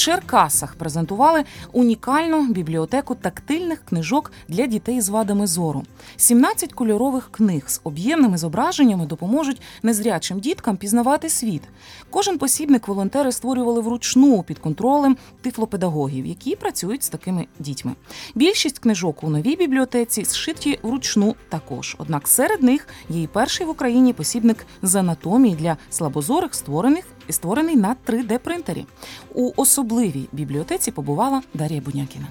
Черкасах презентували унікальну бібліотеку тактильних книжок для дітей з вадами зору. 17 кольорових книг з об'ємними зображеннями допоможуть незрячим діткам пізнавати світ. Кожен посібник волонтери створювали вручну під контролем тифлопедагогів, які працюють з такими дітьми. Більшість книжок у новій бібліотеці зшиті вручну також. Однак серед них є і перший в Україні посібник з анатомії для слабозорих, створений на 3D-принтері. У особливій бібліотеці побувала Дар'я Бунякіна.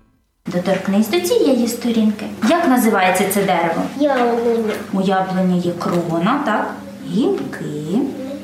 Доторкнись до цієї сторінки. Як називається це дерево? Яблуня. У яблуні є крона, так? Гілки,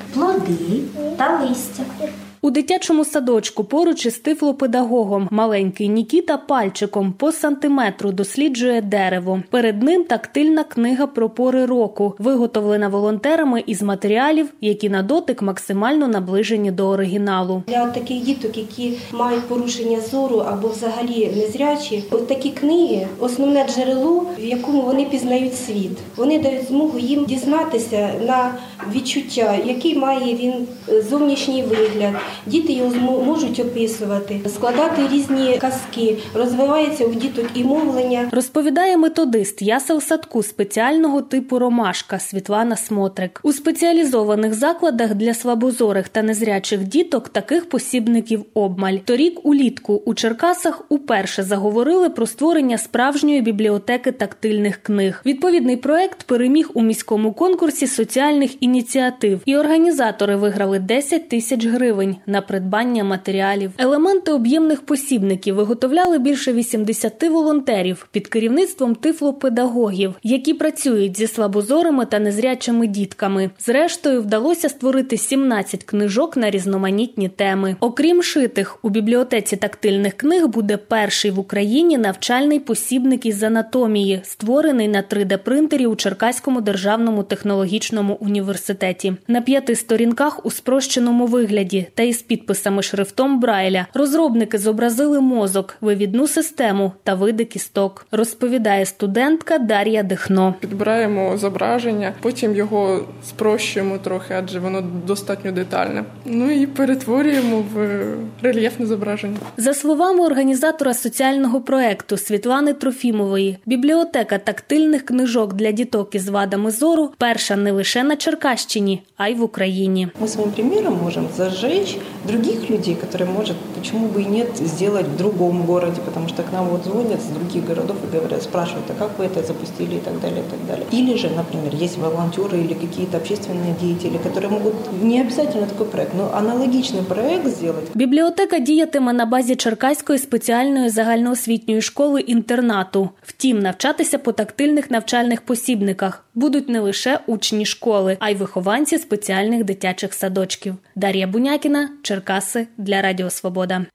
плоди та листя. У дитячому садочку поруч із тифлопедагогом маленький Нікіта пальчиком по сантиметру досліджує дерево. Перед ним тактильна книга про пори року, виготовлена волонтерами із матеріалів, які на дотик максимально наближені до оригіналу. Для таких діток, які мають порушення зору або взагалі незрячі, такі книги – основне джерело, в якому вони пізнають світ. Вони дають змогу їм дізнатися на відчуття, який має він зовнішній вигляд. Діти його можуть описувати, складати різні казки, розвивається у діток і мовлення. Розповідає методист ясел-садку спеціального типу «Ромашка» Світлана Смотрик. У спеціалізованих закладах для слабозорих та незрячих діток таких посібників обмаль. Торік улітку у Черкасах уперше заговорили про створення справжньої бібліотеки тактильних книг. Відповідний проект переміг у міському конкурсі соціальних ініціатив, і організатори виграли 10 тисяч гривень на придбання матеріалів. Елементи об'ємних посібників виготовляли більше 80 волонтерів під керівництвом тифлопедагогів, які працюють зі слабозорими та незрячими дітками. Зрештою, вдалося створити 17 книжок на різноманітні теми. Окрім шитих, у бібліотеці тактильних книг буде перший в Україні навчальний посібник із анатомії, створений на 3D-принтері у Черкаському державному технологічному університеті. На 5 сторінках у спрощеному вигляді та із підписами шрифтом Брайля розробники зобразили мозок, вивідну систему та види кісток, розповідає студентка Дар'я Дихно. Підбираємо зображення, потім його спрощуємо трохи, адже воно достатньо детальне. І перетворюємо в рельєфне зображення. За словами організатора соціального проекту Світлани Трофімової, бібліотека тактильних книжок для діток із вадами зору перша не лише на Черкащині, а й в Україні. Ми своїм приміром можемо зажечь других людей, которые, может, почему бы и нет, сделать в другом городе, потому что к нам вот звонят с других городов и говорят, спрашивают, а как вы это запустили и так далее, и так далее. Или же, например, есть волонтеры или какие-то общественные деятели, которые могут, не обязательно такой проект, но аналогичный проект сделать. Бібліотека діятиме на базі Черкаської спеціальної загальноосвітньої школи-інтернату. Втім, навчатися по тактильних навчальних посібниках будуть не лише учні школи, а й вихованці спеціальних дитячих садочків. Дар'я Бунякіна, Черкаси, для Радіо Свобода.